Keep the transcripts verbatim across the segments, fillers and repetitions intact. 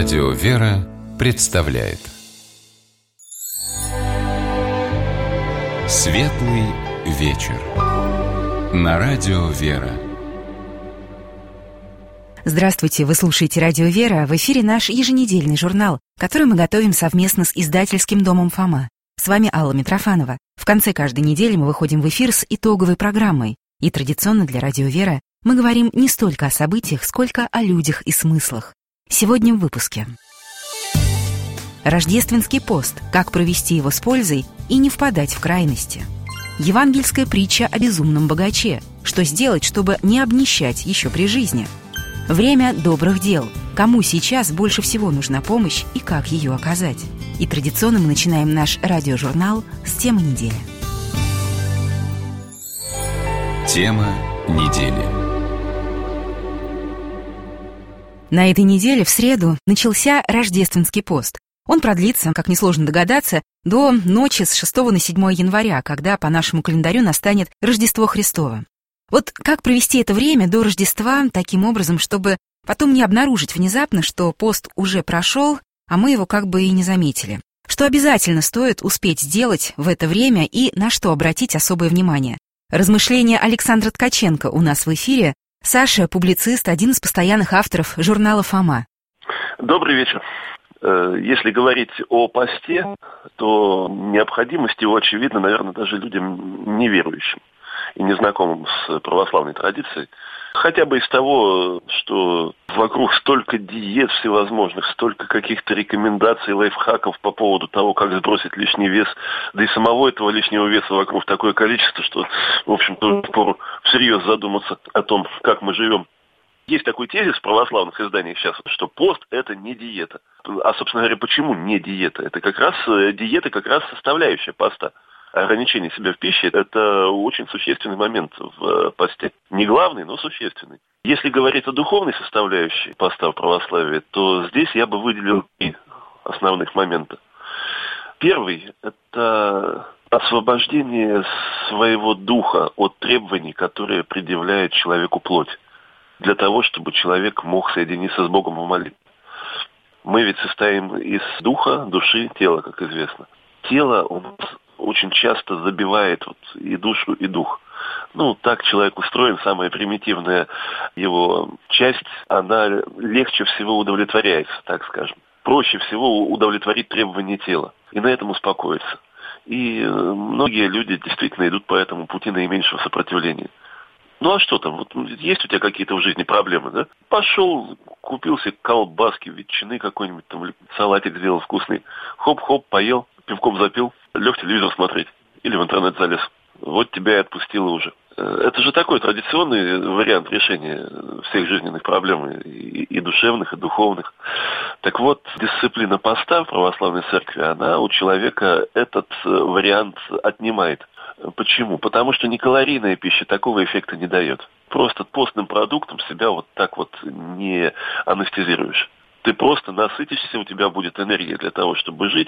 Радио «Вера» представляет Светлый вечер на Радио «Вера». Здравствуйте, вы слушаете Радио «Вера». В эфире наш еженедельный журнал, который мы готовим совместно с издательским домом «Фома». С вами Алла Митрофанова. В конце каждой недели мы выходим в эфир с итоговой программой. И традиционно для Радио «Вера» мы говорим не столько о событиях, сколько о людях и смыслах. Сегодня в выпуске. Рождественский пост. Как провести его с пользой и не впадать в крайности. Евангельская притча о безумном богаче. Что сделать, чтобы не обнищать еще при жизни. Время добрых дел. Кому сейчас больше всего нужна помощь и как ее оказать. И традиционно мы начинаем наш радиожурнал с темы недели. Тема недели. На этой неделе в среду начался рождественский пост. Он продлится, как несложно догадаться, до ночи с шестого на седьмое января, когда по нашему календарю настанет Рождество Христово. Вот как провести это время до Рождества таким образом, чтобы потом не обнаружить внезапно, что пост уже прошел, а мы его как бы и не заметили. Что обязательно стоит успеть сделать в это время и на что обратить особое внимание. Размышления Александра Ткаченко у нас в эфире. Саша, публицист, один из постоянных авторов журнала «Фома». Добрый вечер. Если говорить о посте, то необходимость его очевидна, наверное, даже людям неверующим и незнакомым с православной традицией. Хотя бы из того, что вокруг столько диет всевозможных, столько каких-то рекомендаций, лайфхаков по поводу того, как сбросить лишний вес, да и самого этого лишнего веса вокруг такое количество, что, в общем-то, пору всерьез задуматься о том, как мы живем. Есть такой тезис в православных изданиях сейчас, что пост – это не диета. А, собственно говоря, почему не диета? Это как раз диета, как раз составляющая поста. Ограничение себя в пище – это очень существенный момент в посте. Не главный, но существенный. Если говорить о духовной составляющей поста в православии, то здесь я бы выделил три основных момента. Первый – это освобождение своего духа от требований, которые предъявляет человеку плоть, для того, чтобы человек мог соединиться с Богом в молитве. Мы ведь состоим из духа, души, тела, как известно. Тело у нас очень часто забивает вот и душу, и дух. Ну, так человек устроен, самая примитивная его часть, она легче всего удовлетворяется, так скажем. Проще всего удовлетворить требования тела и на этом успокоиться. И многие люди действительно идут по этому пути наименьшего сопротивления. Ну а что там, вот есть у тебя какие-то в жизни проблемы, да? Пошел, купил себе колбаски, ветчины какой-нибудь, там салатик сделал вкусный. Хоп-хоп, поел, пивком запил, лег телевизор смотреть или в интернет залез. Вот тебя и отпустило уже. Это же такой традиционный вариант решения всех жизненных проблем, и, и душевных, и духовных. Так вот, дисциплина поста в православной церкви, она у человека этот вариант отнимает. Почему? Потому что некалорийная пища такого эффекта не дает. Просто постным продуктом себя вот так вот не анестезируешь. Ты просто насытишься, у тебя будет энергия для того, чтобы жить,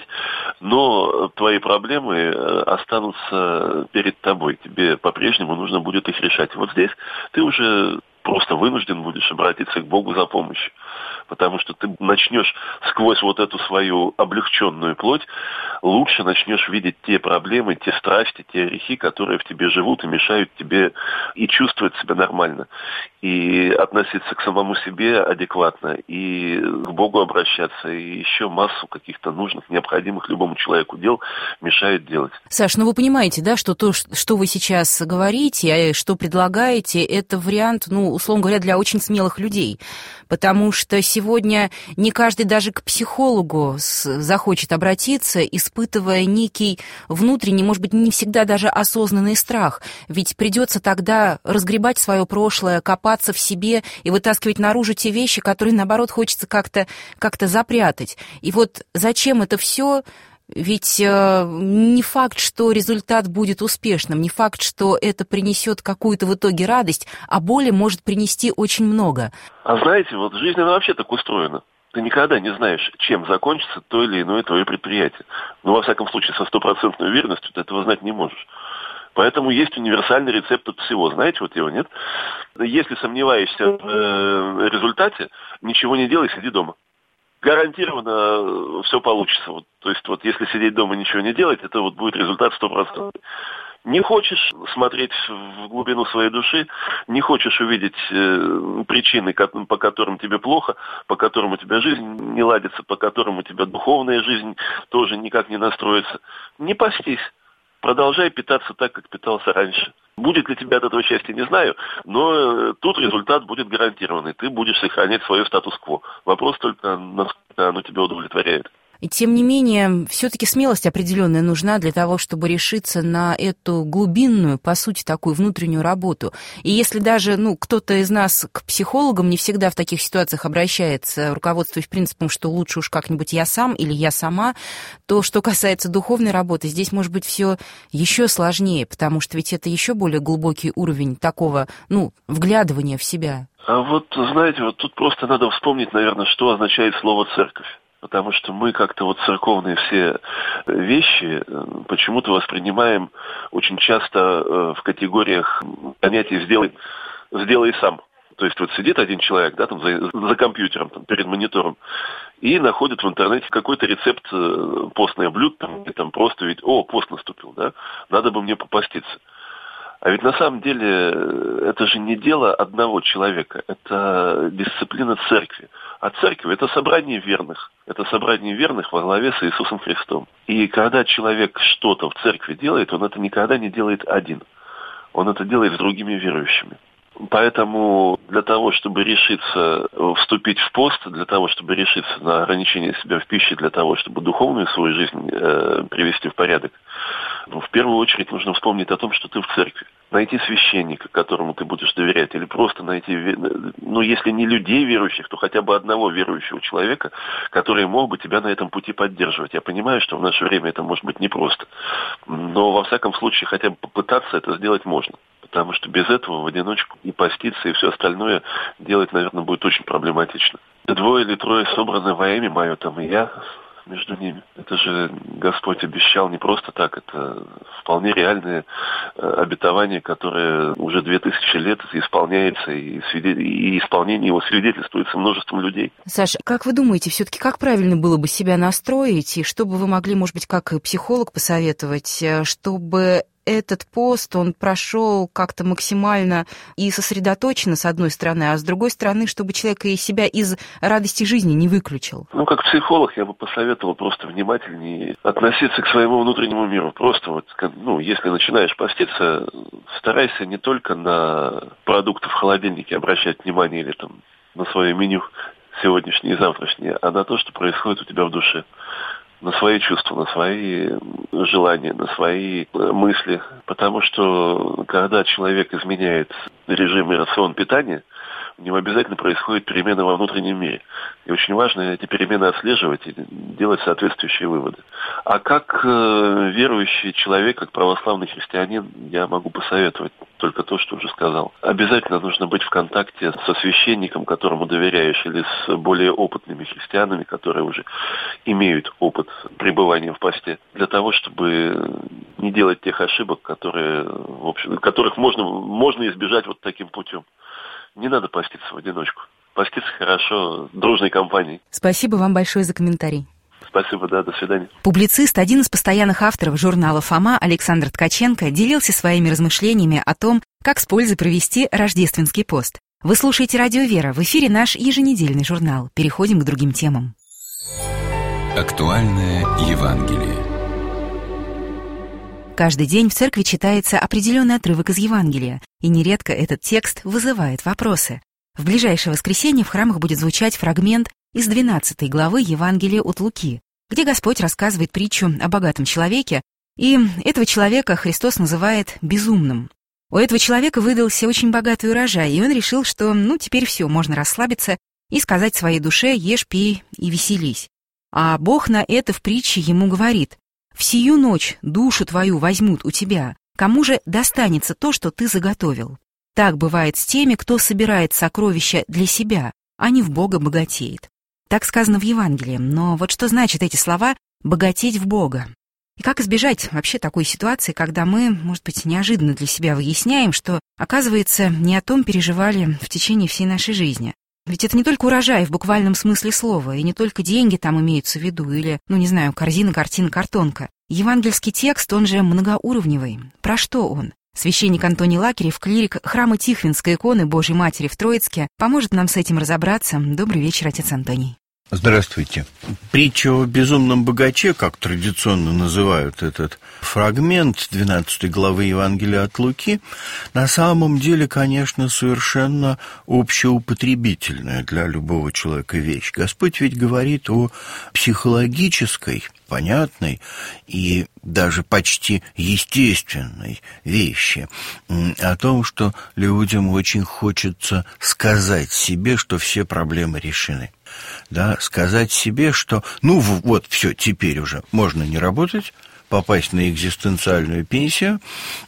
но твои проблемы останутся перед тобой. Тебе по-прежнему нужно будет их решать. Вот здесь ты уже просто вынужден будешь обратиться к Богу за помощью. Потому что ты начнешь сквозь вот эту свою облегченную плоть, лучше начнешь видеть те проблемы, те страсти, те грехи, которые в тебе живут и мешают тебе и чувствовать себя нормально, и относиться к самому себе адекватно, и к Богу обращаться, и еще массу каких-то нужных, необходимых любому человеку дел мешают делать. Саш, ну вы понимаете, да, что то, что вы сейчас говорите, что предлагаете, это вариант, ну, условно говоря, для очень смелых людей, потому что сегодня не каждый даже к психологу захочет обратиться, испытывая некий внутренний, может быть, не всегда даже осознанный страх. Ведь придется тогда разгребать свое прошлое, копаться в себе и вытаскивать наружу те вещи, которые, наоборот, хочется как-то, как-то запрятать. И вот зачем это все? Ведь э, не факт, что результат будет успешным, не факт, что это принесет какую-то в итоге радость, а боли может принести очень много. А знаете, вот жизнь, она вообще так устроена. Ты никогда не знаешь, чем закончится то или иное твое предприятие. Но, во всяком случае, со стопроцентной уверенностью ты этого знать не можешь. Поэтому есть универсальный рецепт от всего. Знаете вот его, нет? Если сомневаешься в э, результате, ничего не делай, сиди дома. гарантированно все получится. Вот, то есть вот если сидеть дома и ничего не делать, это вот будет результат стопроцентный. Не хочешь смотреть в глубину своей души, не хочешь увидеть э, причины, по которым тебе плохо, по которым у тебя жизнь не ладится, по которым у тебя духовная жизнь тоже никак не настроится. Не постись. Продолжай питаться так, как питался раньше. Будет ли тебе от этого счастья, не знаю, но тут результат будет гарантированный. Ты будешь сохранять свое статус-кво. Вопрос только, насколько оно тебя удовлетворяет. И тем не менее, все-таки смелость определенная нужна для того, чтобы решиться на эту глубинную, по сути, такую внутреннюю работу. И если даже, ну, кто-то из нас к психологам не всегда в таких ситуациях обращается, руководствуясь принципом, что лучше уж как-нибудь я сам или я сама, то, что касается духовной работы, здесь может быть все еще сложнее, потому что ведь это еще более глубокий уровень такого, ну, вглядывания в себя. А вот, знаете, вот тут просто надо вспомнить, наверное, что означает слово «церковь». Потому что мы как-то вот церковные все вещи почему-то воспринимаем очень часто в категориях понятий «сделай, сделай сам». То есть вот сидит один человек, да, там за, за компьютером, там, перед монитором, и находит в интернете какой-то рецепт постное блюдо, там, и там просто ведь, о, пост наступил, да, надо бы мне попоститься. А ведь на самом деле это же не дело одного человека, это дисциплина церкви. А церковь – это собрание верных, это собрание верных во главе с Иисусом Христом. И когда человек что-то в церкви делает, он это никогда не делает один, он это делает с другими верующими. Поэтому для того, чтобы решиться вступить в пост, для того, чтобы решиться на ограничение себя в пище, для того, чтобы духовную свою жизнь э, привести в порядок, ну, в первую очередь нужно вспомнить о том, что ты в церкви. Найти священника, которому ты будешь доверять, или просто найти, ну, если не людей верующих, то хотя бы одного верующего человека, который мог бы тебя на этом пути поддерживать. Я понимаю, что в наше время это может быть непросто, но во всяком случае хотя бы попытаться это сделать можно. Потому что без этого в одиночку и поститься, и все остальное делать, наверное, будет очень проблематично. Двое или трое собраны во имя мое, там и я между ними. Это же Господь обещал не просто так, это вполне реальное обетование, которое уже две тысячи лет исполняется, и, свидетель... и исполнение его свидетельствуется множеством людей. Саша, как вы думаете, все-таки как правильно было бы себя настроить, и что бы вы могли, может быть, как психолог посоветовать, чтобы этот пост, он прошел как-то максимально и сосредоточенно, с одной стороны, а с другой стороны, чтобы человек и себя из радости жизни не выключил? Ну, как психолог я бы посоветовал просто внимательнее относиться к своему внутреннему миру. Просто вот, ну, если начинаешь поститься, старайся не только на продукты в холодильнике обращать внимание или там на свое меню сегодняшнее и завтрашнее, а на то, что происходит у тебя в душе. На свои чувства, на свои желания, на свои мысли. Потому что когда человек изменяет режим и рацион питания, у него обязательно происходит перемена во внутреннем мире. И очень важно эти перемены отслеживать и делать соответствующие выводы. А как э, верующий человек, как православный христианин, я могу посоветовать только то, что уже сказал. Обязательно нужно быть в контакте со священником, которому доверяешь, или с более опытными христианами, которые уже имеют опыт пребывания в посте, для того, чтобы не делать тех ошибок, которые, в общем, которых можно, можно избежать вот таким путем. Не надо поститься в одиночку. Поститься хорошо, дружной компанией. Спасибо вам большое за комментарий. Спасибо, да, до свидания. Публицист, один из постоянных авторов журнала «Фома» Александр Ткаченко делился своими размышлениями о том, как с пользой провести рождественский пост. Вы слушаете «Радио Вера», в эфире наш еженедельный журнал. Переходим к другим темам. Актуальное Евангелие. Каждый день в церкви читается определенный отрывок из Евангелия, и нередко этот текст вызывает вопросы. В ближайшее воскресенье в храмах будет звучать фрагмент из двенадцатой главы Евангелия от Луки, где Господь рассказывает притчу о богатом человеке, и этого человека Христос называет безумным. У этого человека выдался очень богатый урожай, и он решил, что ну теперь все, можно расслабиться и сказать своей душе: ешь, пей и веселись. А Бог на это в притче ему говорит: «В сию ночь душу твою возьмут у тебя, кому же достанется то, что ты заготовил?» Так бывает с теми, кто собирает сокровища для себя, а не в Бога богатеет. Так сказано в Евангелии, но вот что значит эти слова «богатеть в Бога»? И как избежать вообще такой ситуации, когда мы, может быть, неожиданно для себя выясняем, что, оказывается, не о том переживали в течение всей нашей жизни? Ведь это не только урожай в буквальном смысле слова, и не только деньги там имеются в виду, или, ну не знаю, корзина, картина, картонка. Евангельский текст, он же многоуровневый. Про что он? Священник Антоний Лакерев, клирик храма Тихвинской иконы Божьей Матери в Троицке, поможет нам с этим разобраться. Добрый вечер, отец Антоний. Здравствуйте. Притча о безумном богаче, как традиционно называют этот фрагмент двенадцатой главы Евангелия от Луки, на самом деле, конечно, совершенно общеупотребительная для любого человека вещь. Господь ведь говорит о психологической, понятной и даже почти естественной вещи, о том, что людям очень хочется сказать себе, что все проблемы решены. Да, сказать себе, что ну вот, все, теперь уже можно не работать, попасть на экзистенциальную пенсию,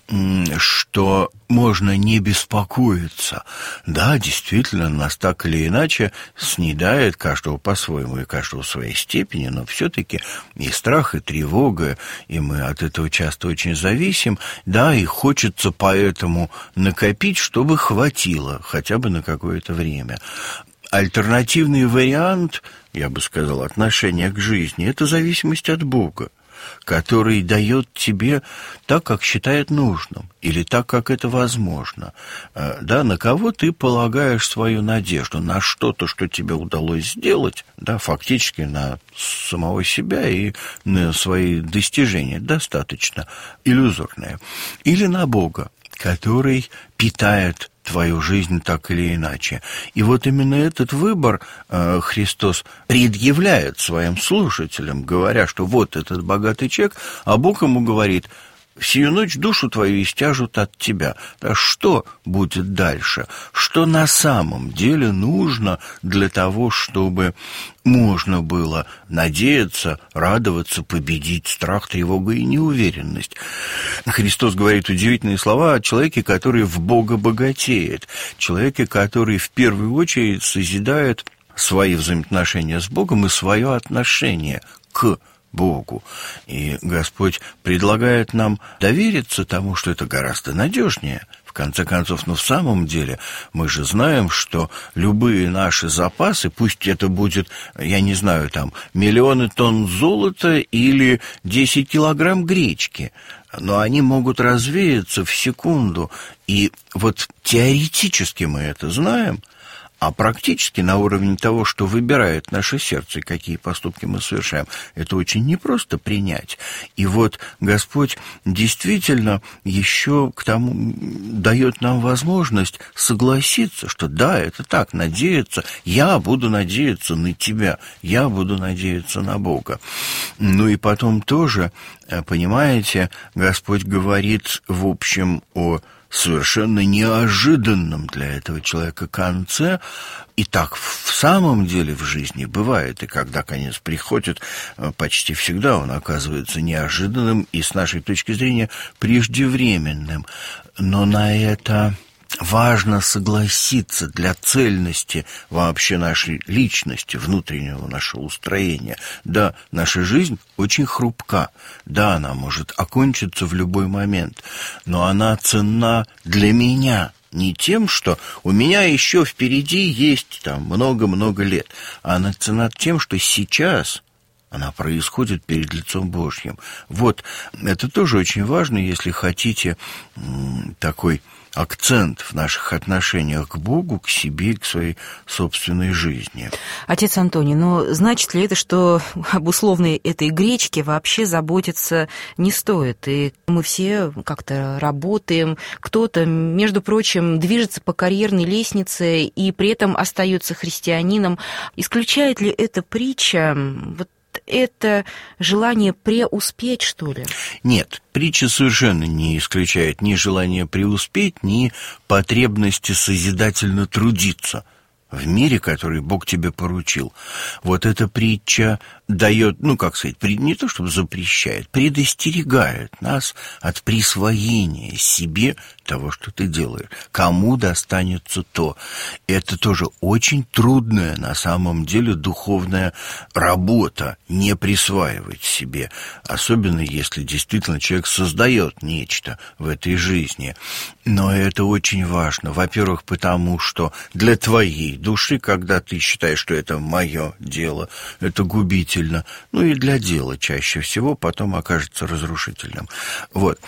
что можно не беспокоиться. Да, действительно, нас так или иначе снедает каждого по-своему и каждого в своей степени, но все-таки и страх, и тревога, и мы от этого часто очень зависим, да, и хочется поэтому накопить, чтобы хватило хотя бы на какое-то время. Альтернативный вариант, я бы сказал, отношения к жизни – это зависимость от Бога, который дает тебе так, как считает нужным, или так, как это возможно. Да, на кого ты полагаешь свою надежду? На что-то, что тебе удалось сделать, да, фактически на самого себя и на свои достижения, достаточно иллюзорные. Или на Бога, который питает твою жизнь так или иначе. И вот именно этот выбор э, Христос предъявляет своим слушателям, говоря, что вот этот богатый человек, а Бог ему говорит: «Сию ночь душу твою истяжут от тебя». Да что будет дальше? Что на самом деле нужно для того, чтобы можно было надеяться, радоваться, победить страх, тревогу и неуверенность? Христос говорит удивительные слова о человеке, который в Бога богатеет, человеке, который в первую очередь созидает свои взаимоотношения с Богом и свое отношение к Богу. И Господь предлагает нам довериться тому, что это гораздо надежнее. В конце концов, но в самом деле мы же знаем, что любые наши запасы, пусть это будет, я не знаю, там, миллионы тонн золота или десять килограмм гречки, но они могут развеяться в секунду. И вот теоретически мы это знаем, а практически на уровне того, что выбирает наше сердце, какие поступки мы совершаем, это очень непросто принять. И вот Господь действительно еще к тому дает нам возможность согласиться, что да, это так, надеяться, я буду надеяться на Тебя, я буду надеяться на Бога. Ну и потом тоже, понимаете, Господь говорит, в общем, о совершенно неожиданном для этого человека конце. И так в самом деле в жизни бывает, и когда конец приходит, почти всегда он оказывается неожиданным и, с нашей точки зрения, преждевременным. Но на это важно согласиться для цельности вообще нашей личности, внутреннего нашего устроения. Да, наша жизнь очень хрупка, да, она может окончиться в любой момент, но она ценна для меня не тем, что у меня еще впереди есть там много-много лет, а она ценна тем, что сейчас она происходит перед лицом Божьим. Вот, это тоже очень важно, если хотите такой акцент в наших отношениях к Богу, к себе, к своей собственной жизни. Отец Антоний, но значит ли это, что об условной этой гречке вообще заботиться не стоит? И мы все как-то работаем, кто-то, между прочим, движется по карьерной лестнице и при этом остается христианином. Исключает ли эта притча вот это желание преуспеть, что ли? Нет, притча совершенно не исключает ни желания преуспеть, ни потребности созидательно трудиться в мире, который Бог тебе поручил. Вот эта притча дает, ну, как сказать, не то чтобы запрещает, предостерегает нас от присвоения себе того, что ты делаешь. Кому достанется то? Это тоже очень трудная, на самом деле, духовная работа, не присваивать себе. Особенно, если действительно человек создает нечто в этой жизни. Но это очень важно. Во-первых, потому что для твоей души, когда ты считаешь, что это мое дело, это губительно. Ну и для дела чаще всего потом окажется разрушительным. Вот.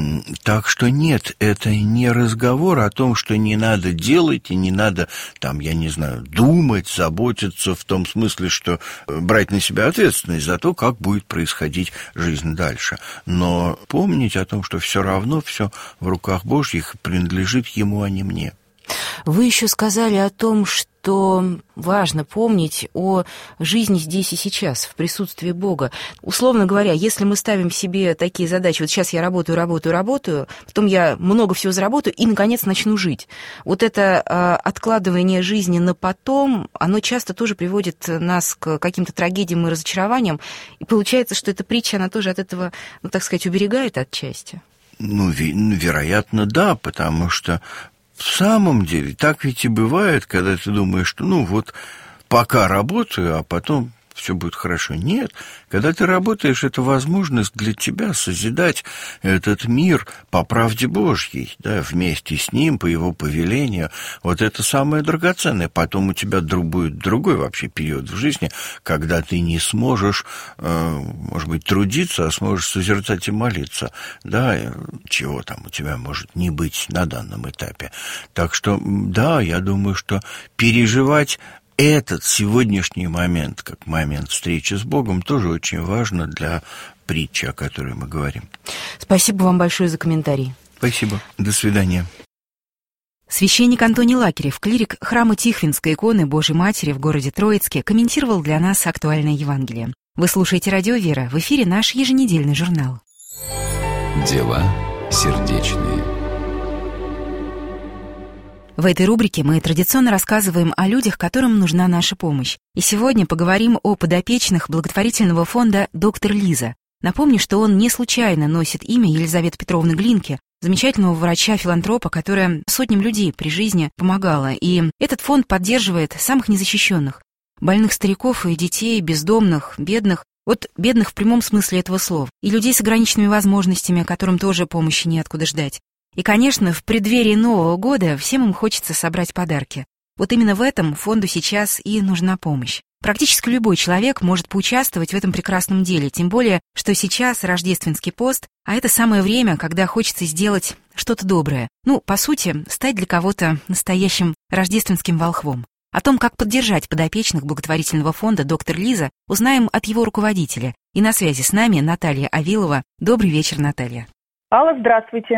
Так что нет, это не разговор о том, что не надо делать и не надо, там, я не знаю, думать, заботиться в том смысле, что брать на себя ответственность за то, как будет происходить жизнь дальше. Но помнить о том, что все равно все в руках Божьих принадлежит Ему, а не мне. Вы еще сказали о том, что важно помнить о жизни здесь и сейчас, в присутствии Бога. Условно говоря, если мы ставим себе такие задачи, вот сейчас я работаю, работаю, работаю, потом я много всего заработаю и, наконец, начну жить. Вот это а, откладывание жизни на потом, оно часто тоже приводит нас к каким-то трагедиям и разочарованиям. И получается, что эта притча, она тоже от этого, ну, так сказать, уберегает отчасти. Ну, вероятно, да, потому что в самом деле так ведь и бывает, когда ты думаешь, что ну вот пока работаю, а потом все будет хорошо. Нет, когда ты работаешь, это возможность для тебя созидать этот мир по правде Божьей, да, вместе с Ним, по Его повелению. Вот это самое драгоценное. Потом у тебя будет другой вообще период в жизни, когда ты не сможешь, может быть, трудиться, а сможешь созерцать и молиться. Да, чего там у тебя может не быть на данном этапе. Так что, да, я думаю, что переживать этот сегодняшний момент, как момент встречи с Богом, тоже очень важно для притчи, о которой мы говорим. Спасибо вам большое за комментарий. Спасибо. До свидания. Священник Антоний Лакерев, клирик храма Тихвинской иконы Божьей Матери в городе Троицке, комментировал для нас актуальное Евангелие. Вы слушаете «Радио Вера», в эфире наш еженедельный журнал. Дела сердечные. В этой рубрике мы традиционно рассказываем о людях, которым нужна наша помощь. И сегодня поговорим о подопечных благотворительного фонда «Доктор Лиза». Напомню, что он не случайно носит имя Елизаветы Петровны Глинки, замечательного врача-филантропа, которая сотням людей при жизни помогала. И этот фонд поддерживает самых незащищенных, больных стариков и детей, бездомных, бедных, вот бедных в прямом смысле этого слова, и людей с ограниченными возможностями, которым тоже помощи неоткуда ждать. И, конечно, в преддверии Нового года всем им хочется собрать подарки. Вот именно в этом фонду сейчас и нужна помощь. Практически любой человек может поучаствовать в этом прекрасном деле, тем более, что сейчас рождественский пост, а это самое время, когда хочется сделать что-то доброе. Ну, по сути, стать для кого-то настоящим рождественским волхвом. О том, как поддержать подопечных благотворительного фонда «Доктор Лиза», узнаем от его руководителя. И на связи с нами Наталья Авилова. Добрый вечер, Наталья. Алла, здравствуйте.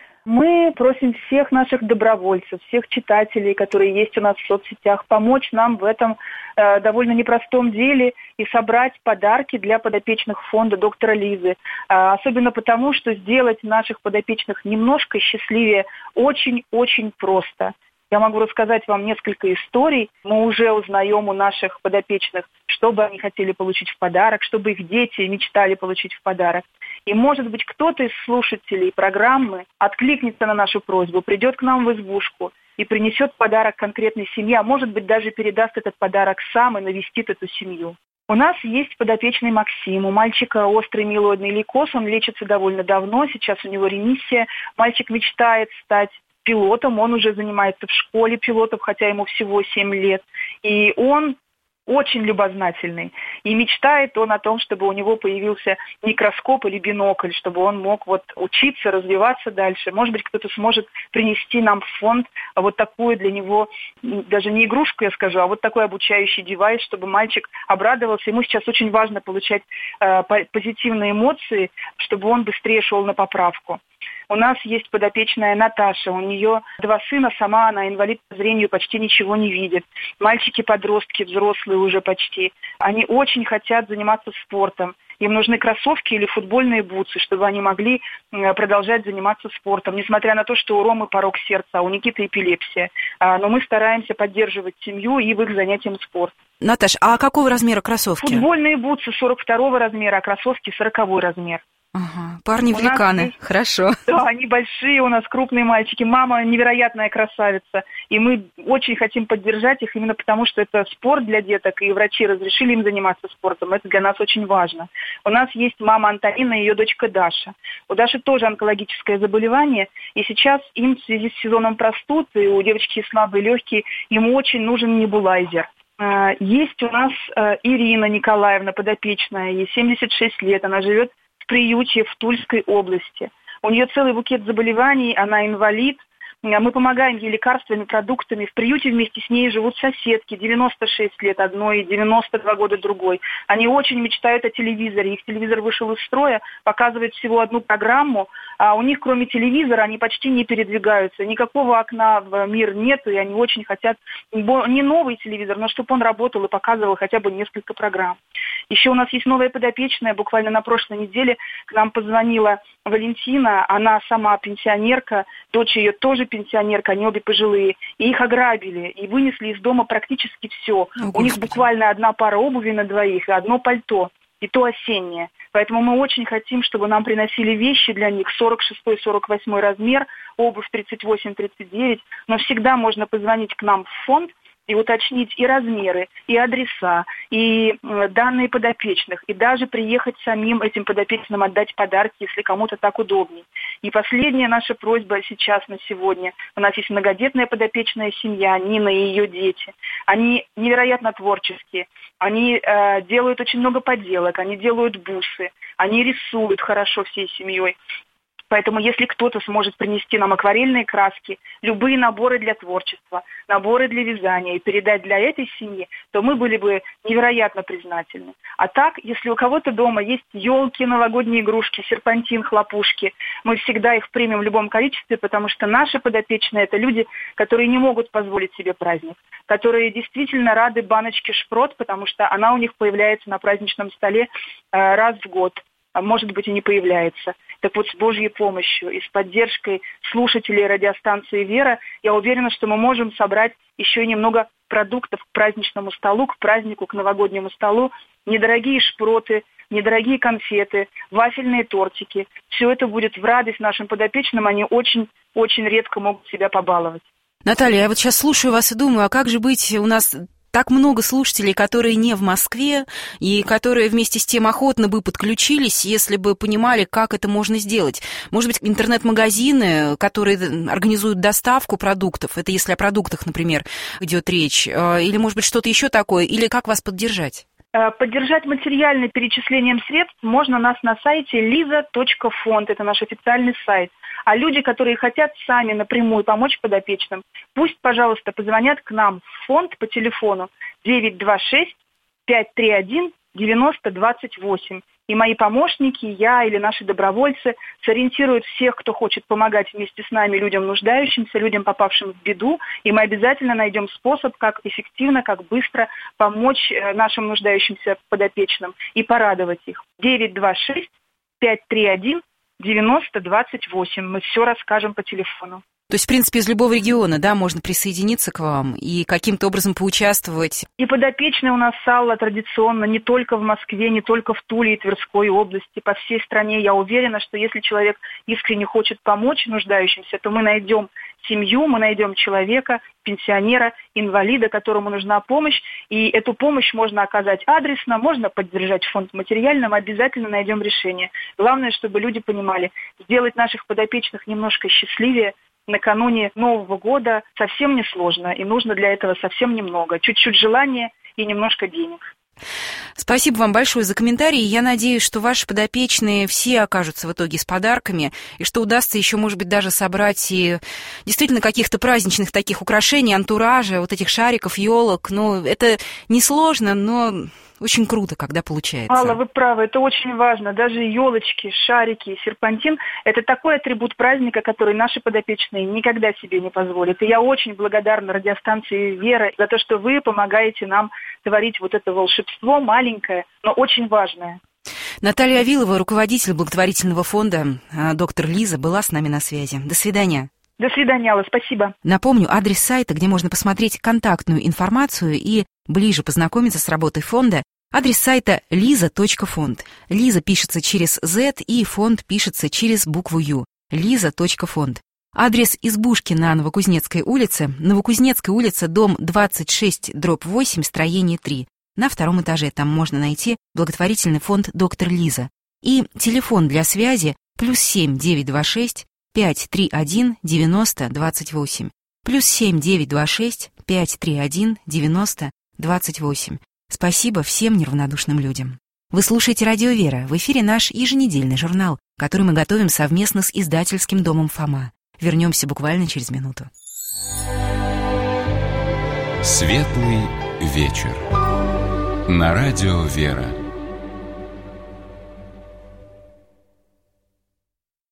Мы просим всех наших добровольцев, всех читателей, которые есть у нас в соцсетях, помочь нам в этом э, довольно непростом деле и собрать подарки для подопечных фонда «Доктора Лизы». Э, особенно потому, что сделать наших подопечных немножко счастливее очень-очень просто. Я могу рассказать вам несколько историй. Мы уже узнаем у наших подопечных, что бы они хотели получить в подарок, что бы их дети мечтали получить в подарок. И, может быть, кто-то из слушателей программы откликнется на нашу просьбу, придет к нам в избушку и принесет подарок конкретной семье, а может быть, даже передаст этот подарок сам и навестит эту семью. У нас есть подопечный Максим. У мальчика острый миелоидный лейкоз, он лечится довольно давно, сейчас у него ремиссия. Мальчик мечтает стать пилотом, он уже занимается в школе пилотов, хотя ему всего семь лет. И он очень любознательный. И мечтает он о том, чтобы у него появился микроскоп или бинокль, чтобы он мог вот учиться, развиваться дальше. Может быть, кто-то сможет принести нам в фонд вот такую для него, даже не игрушку, я скажу, а вот такой обучающий девайс, чтобы мальчик обрадовался. Ему сейчас очень важно получать э, позитивные эмоции, чтобы он быстрее шел на поправку. У нас есть подопечная Наташа, у нее два сына, сама она инвалид по зрению, почти ничего не видит. Мальчики-подростки, взрослые уже почти, они очень хотят заниматься спортом. Им нужны кроссовки или футбольные бутсы, чтобы они могли продолжать заниматься спортом. Несмотря на то, что у Ромы порок сердца, а у Никиты эпилепсия. Но мы стараемся поддерживать семью и в их занятиям спорт. Наташ, а какого размера кроссовки? Футбольные бутсы сорок второго размера, а кроссовки сороковой размер. Ага, парни-великаны, есть... хорошо. Да, они большие, у нас крупные мальчики. Мама невероятная красавица. И мы очень хотим поддержать их именно потому, что это спорт для деток, и врачи разрешили им заниматься спортом. Это для нас очень важно. У нас есть мама Антонина и ее дочка Даша. У Даши тоже онкологическое заболевание, и сейчас им в связи с сезоном простуд, и у девочки слабые легкие, ему очень нужен небулайзер. Есть у нас Ирина Николаевна, подопечная, ей семьдесят шесть лет, она живет в приюте в Тульской области. У нее целый букет заболеваний, она инвалид. Мы помогаем ей лекарствами, продуктами. В приюте вместе с ней живут соседки, девяносто шесть лет одной, девяносто два года другой. Они очень мечтают о телевизоре. Их телевизор вышел из строя, показывает всего одну программу, а у них, кроме телевизора, они почти не передвигаются. Никакого окна в мир нету, и они очень хотят не новый телевизор, но чтобы он работал и показывал хотя бы несколько программ. Еще у нас есть новая подопечная. Буквально на прошлой неделе к нам позвонила Валентина. Она сама пенсионерка, дочь ее тоже пенсионерка, они обе пожилые. И их ограбили, и вынесли из дома практически все. О, у них буквально одна пара обуви на двоих и одно пальто, и то осеннее. Поэтому мы очень хотим, чтобы нам приносили вещи для них сорок шестой сорок восьмой размер, обувь тридцать восемь тридцать девять. Но всегда можно позвонить к нам в фонд и уточнить и размеры, и адреса, и данные подопечных, и даже приехать самим этим подопечным отдать подарки, если кому-то так удобней. И последняя наша просьба сейчас на сегодня. У нас есть многодетная подопечная семья, Нина и ее дети. Они невероятно творческие. Они э, делают очень много поделок, они делают бусы, они рисуют хорошо всей семьей. Поэтому если кто-то сможет принести нам акварельные краски, любые наборы для творчества, наборы для вязания и передать для этой семьи, то мы были бы невероятно признательны. А так, если у кого-то дома есть елки, новогодние игрушки, серпантин, хлопушки, мы всегда их примем в любом количестве, потому что наши подопечные – это люди, которые не могут позволить себе праздник, которые действительно рады баночке шпрот, потому что она у них появляется на праздничном столе э, раз в год. А может быть и не появляется. Так вот, с Божьей помощью и с поддержкой слушателей радиостанции «Вера» я уверена, что мы можем собрать еще и немного продуктов к праздничному столу, к празднику, к новогоднему столу. Недорогие шпроты, недорогие конфеты, вафельные тортики. Все это будет в радость нашим подопечным, они очень-очень редко могут себя побаловать. Наталья, я вот сейчас слушаю вас и думаю, а как же быть, у нас так много слушателей, которые не в Москве, и которые вместе с тем охотно бы подключились, если бы понимали, как это можно сделать. Может быть, интернет-магазины, которые организуют доставку продуктов, это если о продуктах, например, идет речь, или, может быть, что-то еще такое, или как вас поддержать? Поддержать материально перечислением средств можно нас на сайте лиза точка фонд, это наш официальный сайт. А люди, которые хотят сами напрямую помочь подопечным, пусть, пожалуйста, позвонят к нам в фонд по телефону девять два шесть пять три один девяносто двадцать восемь. И мои помощники, я или наши добровольцы сориентируют всех, кто хочет помогать вместе с нами людям нуждающимся, людям, попавшим в беду, и мы обязательно найдем способ, как эффективно, как быстро помочь нашим нуждающимся подопечным и порадовать их. девять два шесть пять три один девяносто двадцать восемь. Мы все расскажем по телефону. То есть, в принципе, из любого региона, да, можно присоединиться к вам и каким-то образом поучаствовать? И подопечные у нас, Алла, традиционно не только в Москве, не только в Туле и Тверской области, по всей стране. Я уверена, что если человек искренне хочет помочь нуждающимся, то мы найдем семью, мы найдем человека, пенсионера, инвалида, которому нужна помощь, и эту помощь можно оказать адресно, можно поддержать фонд материально, мы обязательно найдем решение. Главное, чтобы люди понимали, сделать наших подопечных немножко счастливее накануне Нового года совсем несложно, и нужно для этого совсем немного, чуть-чуть желания и немножко денег. Спасибо вам большое за комментарии. Я надеюсь, что ваши подопечные все окажутся в итоге с подарками, и что удастся еще, может быть, даже собрать и действительно каких-то праздничных таких украшений, антуража, вот этих шариков, елок. Ну, это несложно, но очень круто, когда получается. Алла, вы правы, это очень важно. Даже елочки, шарики, серпантин – это такой атрибут праздника, который наши подопечные никогда себе не позволят. И я очень благодарна радиостанции «Вера» за то, что вы помогаете нам творить вот это волшебство, маленькое, но очень важное. Наталья Авилова, руководитель благотворительного фонда «Доктор Лиза», была с нами на связи. До свидания. До свидания, Алла, спасибо. Напомню, адрес сайта, где можно посмотреть контактную информацию и ближе познакомиться с работой фонда, Адрес сайта лиза точка фонд. Лиза пишется через Z, и фонд пишется через букву Ю. лиза точка фонд. Адрес избушки на Новокузнецкой улице. Новокузнецкая улица, дом двадцать шесть дробь восемь, строение три. На втором этаже там можно найти благотворительный фонд «Доктор Лиза». И телефон для связи плюс семь девятьсот двадцать шесть пятьсот тридцать один девяносто двадцать восемь. Плюс семь девятьсот двадцать шесть пятьсот тридцать один девяносто двадцать восемь. Спасибо всем неравнодушным людям. Вы слушаете «Радио Вера». В эфире наш еженедельный журнал, который мы готовим совместно с издательским домом «Фома». Вернемся буквально через минуту. Светлый вечер. На радио «Вера».